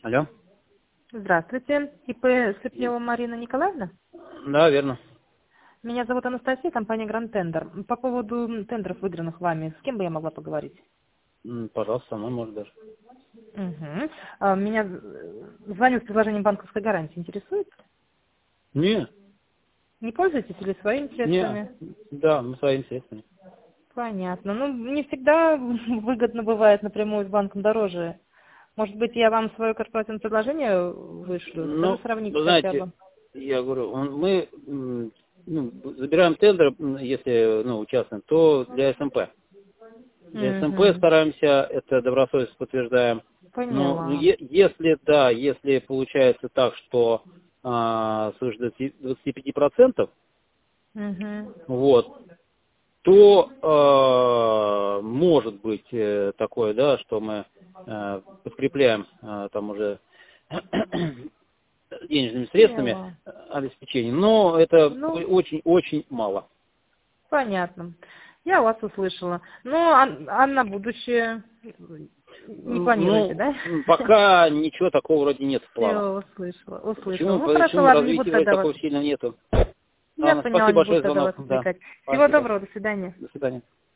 Алло. Здравствуйте. ИП Слепнева Марина Николаевна? Да, верно. Меня зовут Анастасия, компания Гранд Тендер. По поводу тендеров, выигранных вами, с кем бы я могла поговорить? Пожалуйста, со мной может даже. Угу. Меня звоню с предложением банковской гарантии. Интересует? Не, Не пользуетесь или своими не, средствами? да, мы своими средствами. Понятно. Ну, не всегда выгодно бывает напрямую с банком дороже. Может быть, я вам свое корпоративное предложение вышлю? Даже Ну, сравните вы хотя знаете, бы. я говорю, мы забираем тендер, если участвуем, то для СМП. Для СМП Угу. стараемся, это добросовестно подтверждаем. Но Поняла. если получается так, что свыше 25%, Угу. вот, то может быть такое, да, что мы подкрепляем там уже денежными средствами Поняла. обеспечение, но это Ну, очень-очень мало. понятно. Я вас услышала. Ну, а на будущее не планируете, Ну, да? пока ничего такого вроде нет в планах. Все, услышала, услышала. Почему? Ну, хорошо, Почему ладно, не буду развития вроде тогда вас. такого сильного нету? Я Ладно, поняла, спасибо не буду большое за тогда вас звонок. Да, отвлекать. Всего спасибо. доброго, до свидания. До свидания.